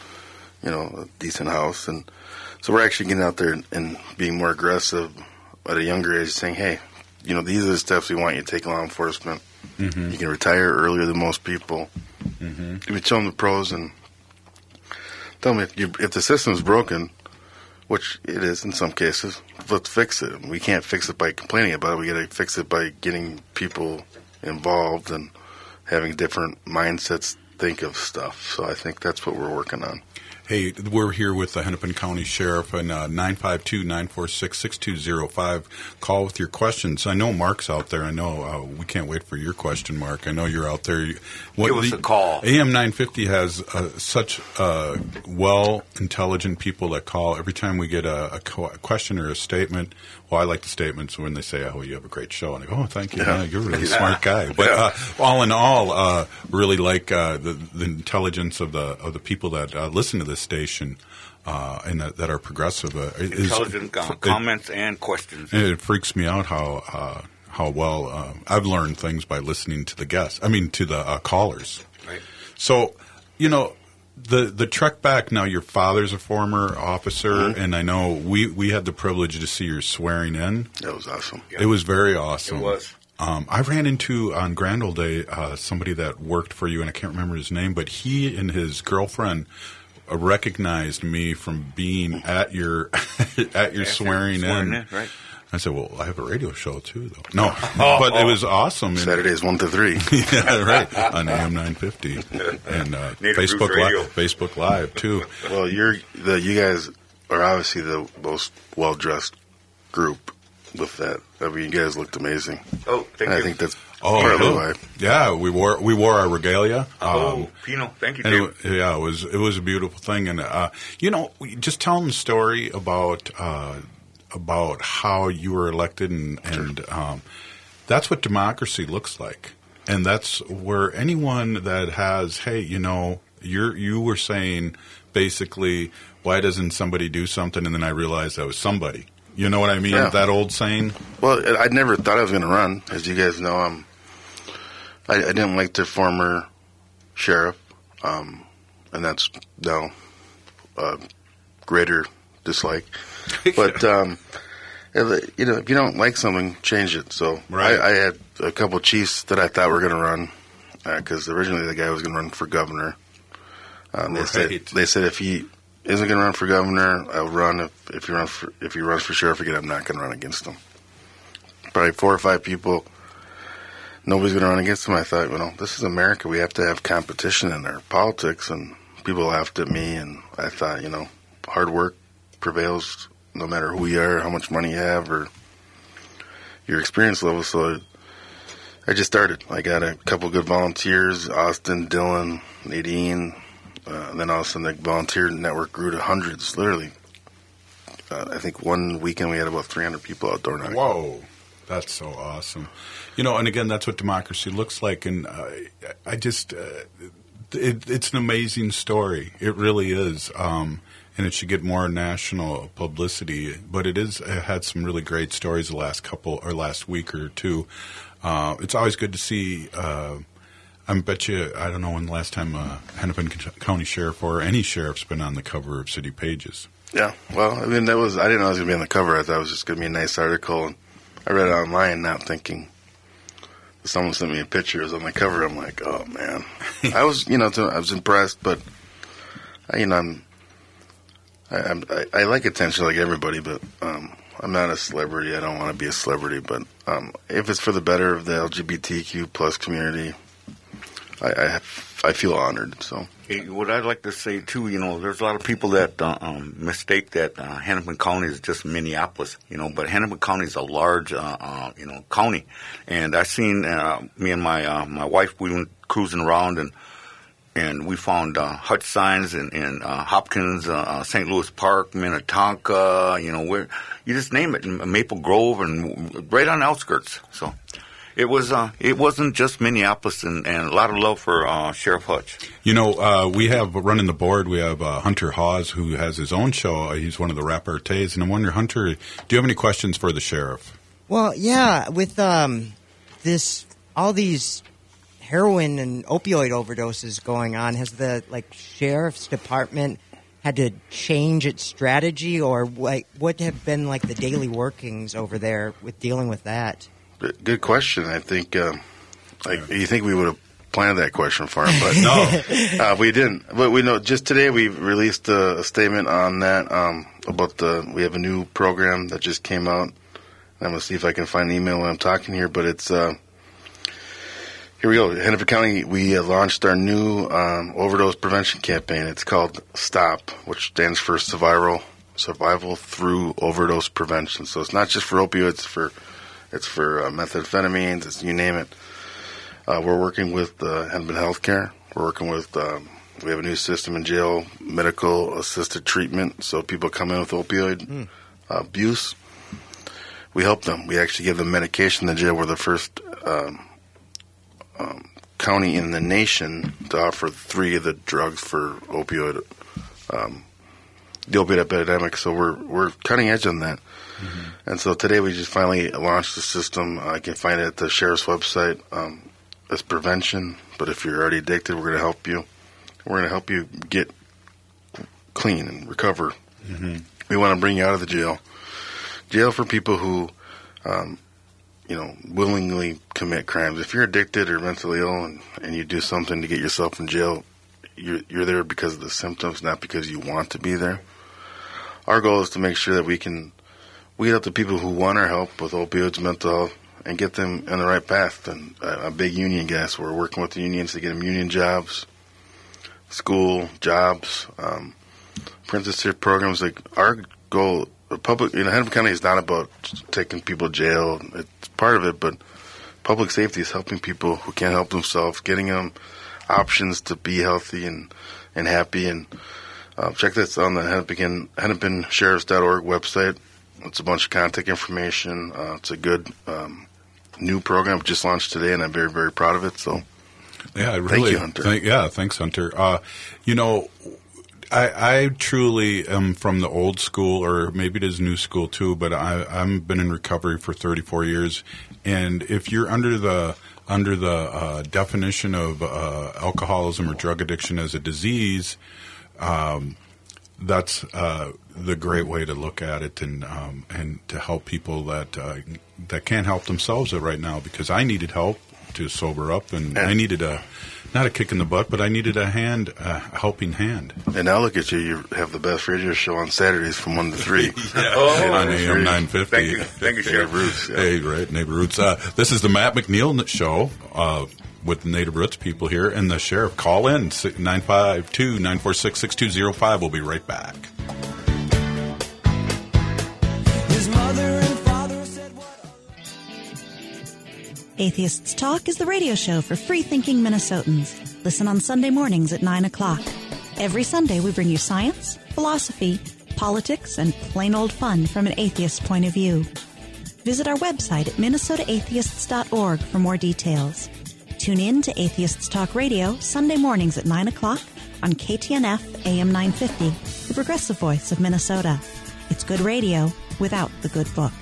you know, a decent house. And so we're actually getting out there and, and being more aggressive at a younger age, saying, hey, you know, these are the steps we want you to take law enforcement. Mm-hmm. You can retire earlier than most people. Mm-hmm. You can show them the pros and tell them if, you, if the system's broken, which it is in some cases, let's fix it. We can't fix it by complaining about it. We got to fix it by getting people involved and having different mindsets think of stuff. So I think that's what we're working on. Hey, we're here with the Hennepin County Sheriff, and uh, nine five two, nine four six, six two zero five. Call with your questions. I know Mark's out there. I know uh, we can't wait for your question, Mark. I know you're out there. What, Give us the, a call. A M nine fifty has uh, such uh, well, intelligent people that call. Every time we get a, a, co- a question or a statement, well, I like the statements when they say, oh, you have a great show. And I go, oh, thank you. Yeah. Yeah, you're a really yeah. smart guy. But uh, all in all, uh, really like uh, the, the intelligence of the of the people that uh, listen to this station uh, and that, that are progressive. Uh, Intelligent is, comments it, and questions. It freaks me out how uh, how well uh, I've learned things by listening to the guests. I mean, to the uh, callers. Right. So, you know, the the trek back. Now, your father's a former officer, mm-hmm. and I know we, we had the privilege to see your swearing in. That was awesome. Yeah. It was very awesome. It was. Um, I ran into, on Grand Old Day, uh, somebody that worked for you, and I can't remember his name, but he and his girlfriend uh, recognized me from being at your at your yeah, swearing, swearing in. in right. I said, well, I have a radio show, too, though. No, oh, but oh. it was awesome. Saturdays one to three. Yeah, right, on A M nine fifty. And uh, Facebook Live, Facebook Live, too. Well, you're the you guys are obviously the most well-dressed group with that. I mean, you guys looked amazing. Oh, thank and you. I think that's oh, partly yeah. why. Yeah, we wore we wore our regalia. Oh, um, Pino, thank you, and it, yeah, it was it was a beautiful thing. And, uh, you know, just telling the story about uh, about how you were elected, and, and um, that's what democracy looks like. And that's where anyone that has, hey, you know, you're, you were saying basically, why doesn't somebody do something? And then I realized that was somebody. You know what I mean? Yeah. That old saying? Well, I never thought I was going to run. As you guys know, I'm, I, I didn't like the former sheriff. um, and that's now uh, greater dislike. But um, you know, if you don't like something, change it. So Right. I, I had a couple of chiefs that I thought were going to run because uh, originally the guy was going to run for governor. Um, they Right. said they said if he isn't going to run for governor, I'll run. If if he runs for if he runs for sheriff again, I'm not going to run against him. Probably four or five people. Nobody's going to run against him. I thought, you know, this is America. We have to have competition in our politics, and people laughed at me. And I thought, you know, hard work prevails no matter who you are, how much money you have, or your experience level. So I just started. I got a couple good volunteers: Austin, Dylan, Nadine. Uh, and then all of a sudden, the volunteer network grew to hundreds. Literally, uh, I think one weekend we had about three hundred people outdoor knocking. Whoa. That's so awesome. You know, and again, that's what democracy looks like. And uh, I just, uh, it, it's an amazing story. It really is. Um, and it should get more national publicity. But it is, it had some really great stories the last couple, or last week or two. Uh, it's always good to see, uh, I bet you, I don't know when the last time uh, Hennepin County Sheriff or any sheriff's been on the cover of City Pages. Yeah, well, I mean, that was, I didn't know it was going to be on the cover. I thought it was just going to be a nice article. And I read it online, not thinking. Someone sent me a picture. It was on the cover. I'm like, oh man. I was, you know, I was impressed, but I, you know, I'm, I, I'm, I, I like attention like everybody, but um, I'm not a celebrity. I don't want to be a celebrity, but um, if it's for the better of the L G B T Q plus community, I, I, I feel honored. So. Hey, what I'd like to say too, you know, there's a lot of people that uh, um, mistake that uh, Hennepin County is just Minneapolis, you know, but Hennepin County is a large, uh, uh, you know, county, and I seen uh, me and my uh, my wife, we went cruising around and and we found uh, hutch signs in, in uh, Hopkins, uh, uh, Saint Louis Park, Minnetonka, you know, where you just name it, Maple Grove, and right on the outskirts. So. It was. Uh, it wasn't just Minneapolis, and, and a lot of love for uh, Sheriff Hutch. You know, uh, we have running the board. We have uh, Hunter Hawes, who has his own show. Uh, he's one of the repartees, and I wonder, Hunter, do you have any questions for the sheriff? Well, yeah, with um, this, all these heroin and opioid overdoses going on, has the like sheriff's department had to change its strategy, or what? What have been like the daily workings over there with dealing with that? Good question. I think uh, like, you think we would have planned that question for him, but no, uh, we didn't. But we know just today we released a, a statement on that um, about the. We have a new program that just came out. I'm gonna see if I can find an email when I'm talking here, but it's uh, here we go. Hennepin County, we uh, launched our new um, overdose prevention campaign. It's called STOP, which stands for Survival Survival Through Overdose Prevention. So it's not just for opioids, it's for It's for uh, methamphetamines, it's, you name it. Uh, we're working with uh, Hennepin Healthcare. We're working with, um, we have a new system in jail, medical assisted treatment. So people come in with opioid mm. uh, abuse, we help them. We actually give them medication in the jail. We're the first um, um, county in the nation to offer three of the drugs for opioid, um, the opioid epidemic. So we're we're cutting edge on that. Mm-hmm. And so today we just finally launched the system. I can find it at the sheriff's website. Um, it's prevention, but if you're already addicted, we're going to help you. We're going to help you get clean and recover. Mm-hmm. We want to bring you out of the jail. Jail for people who, um, you know, willingly commit crimes. If you're addicted or mentally ill and, and you do something to get yourself in jail, you're, you're there because of the symptoms, not because you want to be there. Our goal is to make sure that we can weed out the people who want our help with opioids, mental health, and get them on the right path. And uh, a big union guy, so we're working with the unions to get them union jobs, school, jobs, um, apprenticeship programs. Like our goal, the public, you know, Hennepin County is not about taking people to jail. It's part of it, but public safety is helping people who can't help themselves, getting them options to be healthy and, and happy. And uh, check this on the Hennepin, Hennepin Sheriffs dot org website. It's a bunch of contact information. Uh, it's a good um, new program just launched today, and I'm very, very proud of it. So, yeah, I really, thank you, Hunter. Thank, yeah, thanks, Hunter. Uh, you know, I, I truly am from the old school, or maybe it is new school too, but I, I've been in recovery for thirty-four years. And if you're under the under the uh, definition of uh, alcoholism or drug addiction as a disease, um, that's uh, the great way to look at it, and um, and to help people that uh, that can't help themselves right now. Because I needed help to sober up, and I needed a not a kick in the butt, but I needed a hand, a helping hand. And now look at you. You have the best radio show on Saturdays from one to three. yeah. oh, on A M nine fifty. Thank you. Thank you, Sheriff. Roots. Yeah. Hey, right, Neighbor Roots. Uh, this is the Matt McNeil Show uh, with the Native Roots people here, and the Sheriff. Call in, nine five two, nine four six, six two zero five. We'll be right back. Atheists Talk is the radio show for free-thinking Minnesotans. Listen on Sunday mornings at nine o'clock. Every Sunday we bring you science, philosophy, politics, and plain old fun from an atheist's point of view. Visit our website at minnesota atheists dot org for more details. Tune in to Atheists Talk Radio Sunday mornings at nine o'clock on K T N F A M nine fifty, the progressive voice of Minnesota. It's good radio without the good book.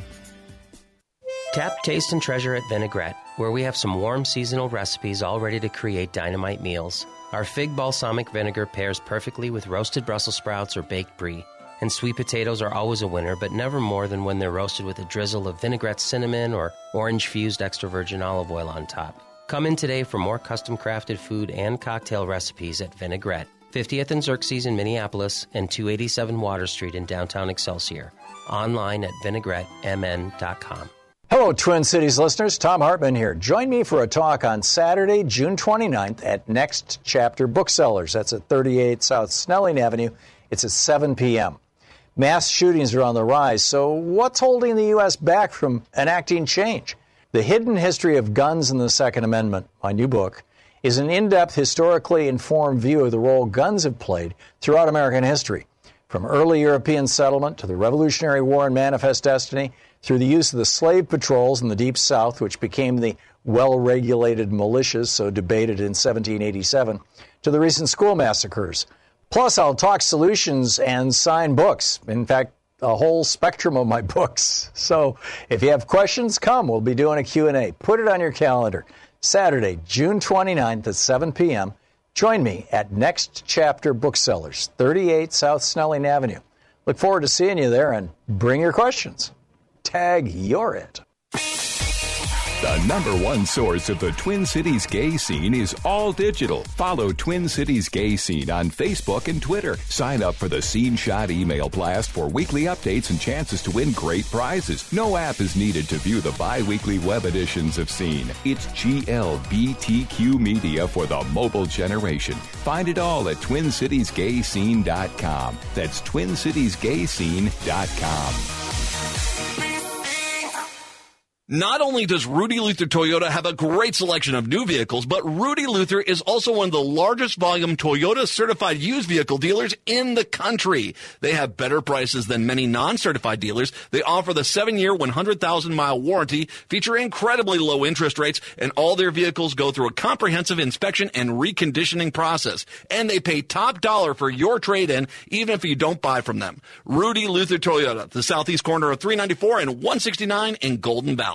Tap, taste, and treasure at Vinaigrette, where we have some warm seasonal recipes all ready to create dynamite meals. Our fig balsamic vinegar pairs perfectly with roasted Brussels sprouts or baked brie. And sweet potatoes are always a winner, but never more than when they're roasted with a drizzle of vinaigrette cinnamon or orange-fused extra virgin olive oil on top. Come in today for more custom-crafted food and cocktail recipes at Vinaigrette, fiftieth and Xerxes in Minneapolis and two eighty-seven Water Street in downtown Excelsior. Online at vinaigrette m n dot com. Hello, Twin Cities listeners. Tom Hartman here. Join me for a talk on Saturday, June twenty-ninth at Next Chapter Booksellers. That's at thirty-eight South Snelling Avenue. It's at seven p.m. Mass shootings are on the rise, so what's holding the U S back from enacting change? The Hidden History of Guns and the Second Amendment, my new book, is an in-depth, historically informed view of the role guns have played throughout American history, from early European settlement to the Revolutionary War and Manifest Destiny, through the use of the slave patrols in the Deep South, which became the well-regulated militias so debated in seventeen eighty-seven, to the recent school massacres. Plus, I'll talk solutions and sign books. In fact, a whole spectrum of my books. So if you have questions, come. We'll be doing a Q and A. Put it on your calendar. Saturday, June twenty-ninth at seven p.m. Join me at Next Chapter Booksellers, thirty-eight South Snelling Avenue. Look forward to seeing you there, and bring your questions. Tag You're It. The number one source of the Twin Cities gay scene is all digital. Follow Twin Cities Gay Scene on Facebook and Twitter. Sign up for the Scene Shot email blast for weekly updates and chances to win great prizes. No app is needed to view the bi-weekly web editions of Scene. It's G L B T Q media for the mobile generation. Find it all at twin cities gay scene dot com. That's twin cities gay scene dot com. Not only does Rudy Luther Toyota have a great selection of new vehicles, but Rudy Luther is also one of the largest volume Toyota certified used vehicle dealers in the country. They have better prices than many non-certified dealers. They offer the seven-year, one hundred thousand mile warranty, feature incredibly low interest rates, and all their vehicles go through a comprehensive inspection and reconditioning process. And they pay top dollar for your trade-in, even if you don't buy from them. Rudy Luther Toyota, the southeast corner of three ninety-four and one sixty-nine in Golden Valley.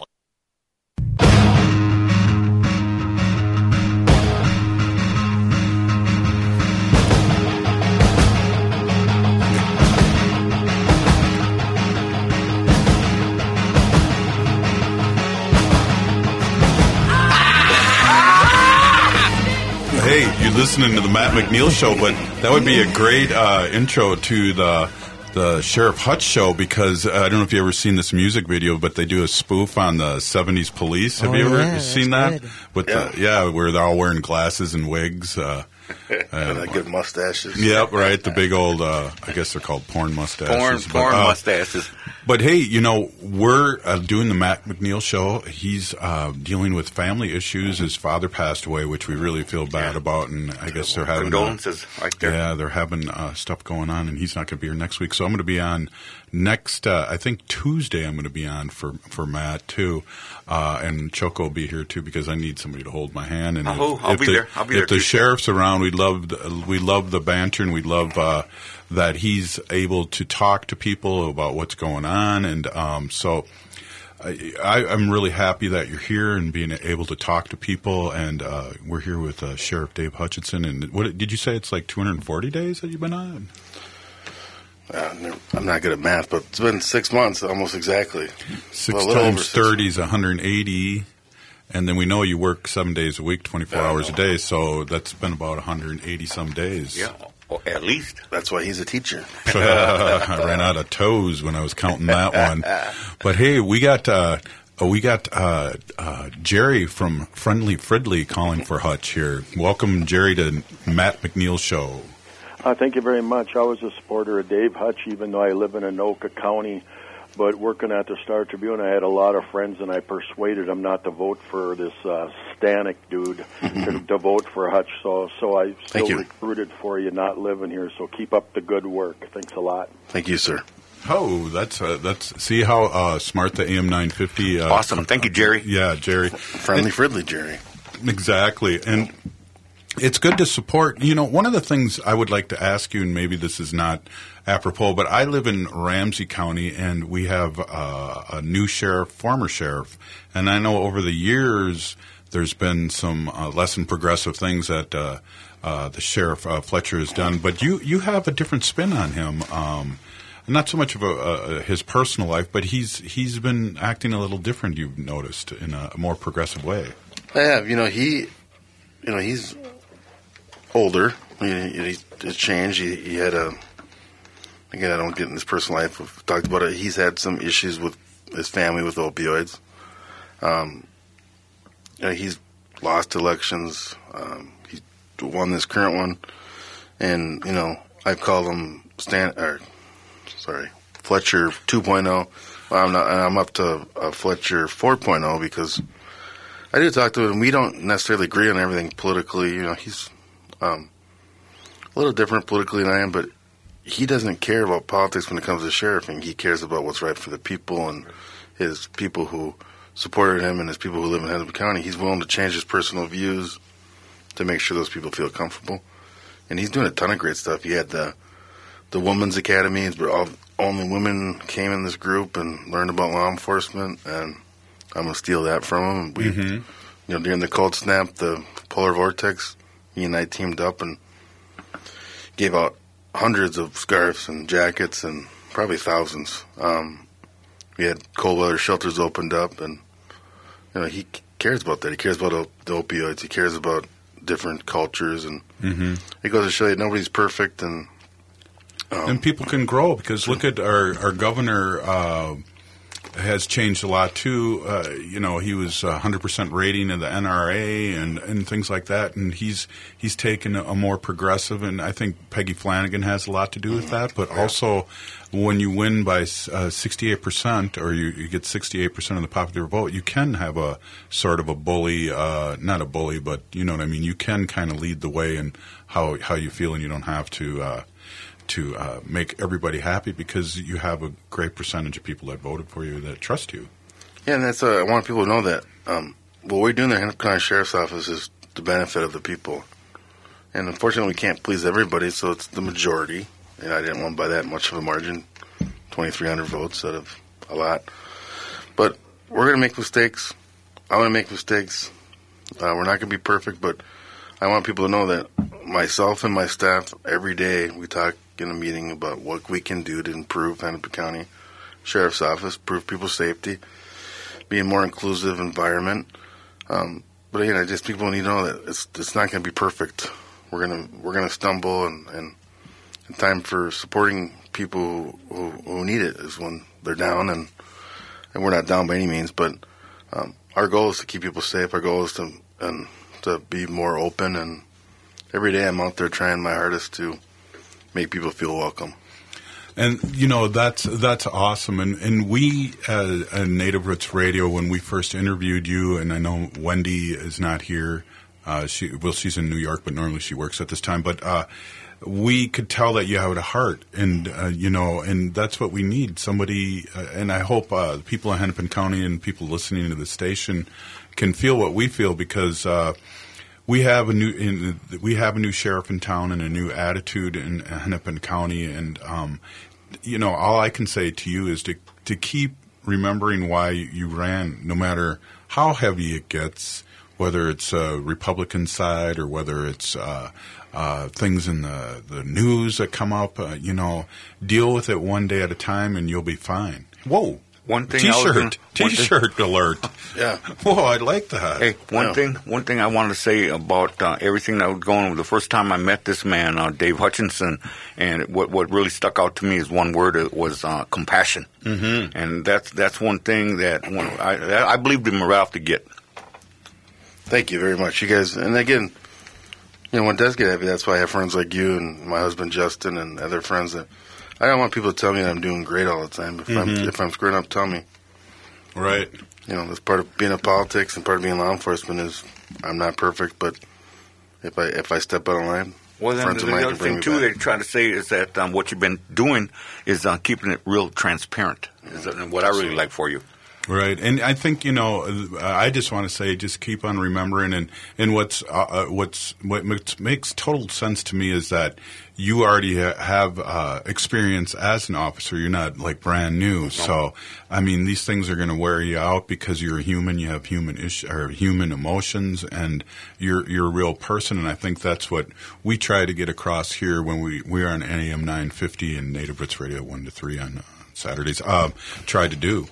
Hey, you're listening to the Matt McNeil Show, but that would be a great uh, intro to the the Sheriff Hutch Show, because uh, I don't know if you've ever seen this music video, but they do a spoof on the seventies police. Have Oh, you ever yeah, seen that's that? good. With Yeah. The, yeah, where they're all wearing glasses and wigs. Uh, And they good mustaches. Yep, right. The big old, uh, I guess they're called porn mustaches. Porn, But, porn uh, mustaches. But hey, you know, we're uh, doing the Matt McNeil Show. He's uh, dealing with family issues. His father passed away, which we really feel bad about, and I guess they're having Condolences uh, right there. Yeah, they're having uh, stuff going on, and he's not going to be here next week. So I'm going to be on next. Uh, I think Tuesday. I'm going to be on for for Matt too, uh, and Choco will be here too, because I need somebody to hold my hand. And I'll- if, I'll if be the, there. I'll be if there the Tuesday. sheriff's around, around. We love the, we love the banter, and we love uh, that he's able to talk to people about what's going on. And um, so I, I'm really happy that you're here and being able to talk to people. And uh, we're here with uh, Sheriff Dave Hutchinson. And what did you say? It's like two hundred forty days that you've been on? Uh, I'm not good at math, but it's been six months, almost exactly. Six well, times thirty is one hundred eighty, and then we know you work seven days a week, twenty-four yeah, hours a day, so that's been about one hundred eighty some days. Yeah, well, at least. That's why he's a teacher. I ran out of toes when I was counting that one. But hey, we got uh, we got uh, uh, Jerry from Friendly Fridley calling for Hutch here. Welcome, Jerry, to Matt McNeil's show. Uh, thank you very much. I was a supporter of Dave Hutch, even though I live in Anoka County. But working at the Star Tribune, I had a lot of friends, and I persuaded them not to vote for this uh, Stanek dude, to, to vote for Hutch. So, so I still recruited for you, not living here. So keep up the good work. Thanks a lot. Thank you, sir. Oh, that's uh, that's see how uh, smart the A M nine fifty. Uh, awesome. Thank you, Jerry. Yeah, Jerry. Friendly Fridley, Jerry. Exactly, and. It's good to support. You know, one of the things I would like to ask you, and maybe this is not apropos, but I live in Ramsey County, and we have uh, a new sheriff, former sheriff, and I know over the years there's been some uh, less than progressive things that uh, uh, the sheriff uh, Fletcher has done, but you, you have a different spin on him. Um, not so much of a, a, his personal life, but he's he's been acting a little different. You've noticed in a more progressive way. I have. You know, he, you know, he's older. He, he, he's changed. He, he had a. Again, I don't get in his personal life. We've talked about it. He's had some issues with his family with opioids. Um, you know, he's lost elections. Um, he won this current one, and you know, I call him Stan. Or, sorry, Fletcher two point oh. Well, I'm not. I'm up to uh, Fletcher four point oh because I do talk to him. We don't necessarily agree on everything politically. You know, he's um, a little different politically than I am, but he doesn't care about politics when it comes to sheriffing. He cares about what's right for the people and his people who supported him and his people who live in Hennepin County. He's willing to change his personal views to make sure those people feel comfortable. And he's doing a ton of great stuff. He had the the Women's Academy, where all only women came in this group and learned about law enforcement, and I'm going to steal that from him. We, mm-hmm. you know, during the cold snap, the polar vortex, he and I teamed up and gave out hundreds of scarves and jackets and probably thousands. Um, we had cold weather shelters opened up, and you know he cares about that. He cares about op- the opioids. He cares about different cultures, and mm-hmm. it goes to show you nobody's perfect, and um, and people can grow because look at our our governor. Uh, has changed a lot too. Uh, you know, he was one hundred percent rating in the N R A and, and things like that, and he's he's taken a, a more progressive. And I think Peggy Flanagan has a lot to do with that. But also, when you win by uh, sixty-eight percent, or you, you get sixty-eight percent of the popular vote, you can have a sort of a bully, uh, not a bully, but you know what I mean. You can kind of lead the way in how how you feel, and you don't have to. Uh, to uh, make everybody happy because you have a great percentage of people that voted for you that trust you. Yeah, and that's uh, I want people to know that um, what we're doing in the Hennepin County Sheriff's Office is the benefit of the people. And unfortunately, we can't please everybody, so it's the majority. And I didn't win by that much of a margin, twenty-three hundred votes out of a lot. But we're going to make mistakes. I'm going to make mistakes. Uh, we're not going to be perfect, but I want people to know that myself and my staff, every day, we talk in a meeting about what we can do to improve Hennepin County Sheriff's Office, improve people's safety, be a more inclusive environment. Um, but again, I just people need to know that it's it's not going to be perfect. We're gonna we're gonna stumble, and, and, and time for supporting people who, who need it is when they're down, and and we're not down by any means. But um, our goal is to keep people safe. Our goal is to and to be more open, and every day I'm out there trying my hardest to make people feel welcome. And, you know, that's that's awesome. And, and we, uh, at Native Roots Radio, when we first interviewed you, and I know Wendy is not here. Uh, she Well, she's in New York, but normally she works at this time. But uh, we could tell that you have a heart, and, uh, you know, and that's what we need. Somebody, uh, and I hope uh, people in Hennepin County and people listening to the station can feel what we feel because uh, we have a new in, we have a new sheriff in town and a new attitude in Hennepin County, and um, you know, all I can say to you is to to keep remembering why you ran, no matter how heavy it gets, whether it's a Republican side or whether it's uh, uh, things in the, the news that come up. Uh, you know, deal with it one day at a time, and you'll be fine. Whoa. One thing, T-shirt, I was gonna, T-shirt thing, alert. Yeah. Whoa, I like that. Hey, one yeah. thing, one thing I wanted to say about uh, everything that was going on. The first time I met this man, uh, Dave Hutchinson, and what what really stuck out to me is one word. It was uh, compassion, mm-hmm. and that's that's one thing that when I I believed him right off the get. Thank you very much, you guys. And again, you know, when it does get heavy, that's why I have friends like you and my husband Justin and other friends that. I don't want people to tell me that I'm doing great all the time. If Mm-hmm. I'm if I'm screwing up, tell me. Right. You know, that's part of being in politics and part of being law enforcement is I'm not perfect, but if I if I step out of line, Well, then friends the, of mine the can other bring thing me too back. they try to say is that um, what you've been doing is uh, keeping it real transparent. Is that, what I really like for you. Right, and I think you know. I just want to say, just keep on remembering, and and what's uh, what's what makes, makes total sense to me is that you already ha- have uh, experience as an officer. You're not like brand new, so I mean, these things are going to wear you out because you're a human. You have human issue or human emotions, and you're you're a real person. And I think that's what we try to get across here when we we are on N A M nine fifty and Native Roots Radio one to three on uh, Saturdays. Uh, try to do.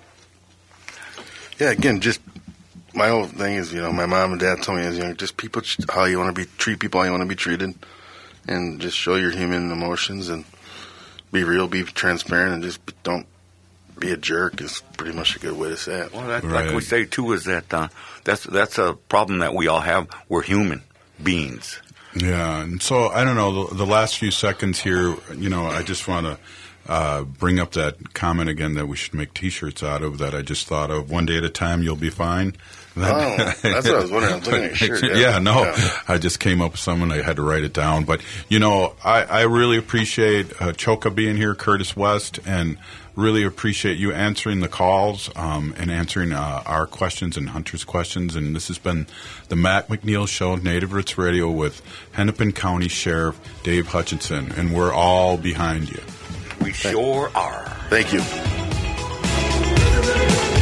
Yeah, again, just my whole thing is, you know, my mom and dad told me, is, you know, just people how you want to be treat people how you want to be treated, and just show your human emotions and be real, be transparent, and just don't be a jerk. Is pretty much a good way to say it. Well, that, right. like we say too, is that uh, that's that's a problem that we all have. We're human beings. Yeah, and so I don't know. The, the last few seconds here, you know, I just want to. Uh, bring up that comment again that we should make T-shirts out of that I just thought of. One day at a time, you'll be fine. Oh, that's what I was wondering. I was looking at your shirt. Yeah, yeah no, yeah. I just came up with someone. I had to write it down. But, you know, I, I really appreciate uh, Choka being here, Curtis West, and really appreciate you answering the calls um, and answering uh, our questions and Hunter's questions. And this has been the Matt McNeil Show, Native Roots Radio, with Hennepin County Sheriff Dave Hutchinson. And we're all behind you. We sure are. Thank you.